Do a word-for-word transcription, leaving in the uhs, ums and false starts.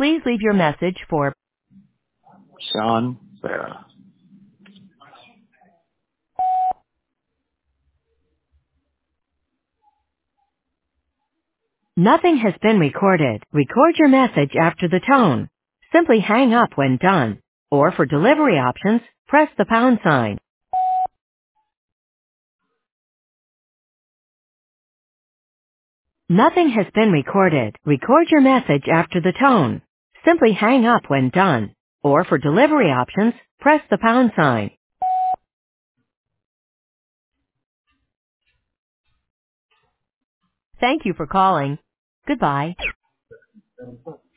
Please leave your message for Sean Vera. Nothing has been recorded. Record your message after the tone. Simply hang up when done. Or for delivery options, press the pound sign. Nothing has been recorded. Record your message after the tone. Simply hang up when done. Or for delivery options, press the pound sign. Thank you for calling. Goodbye.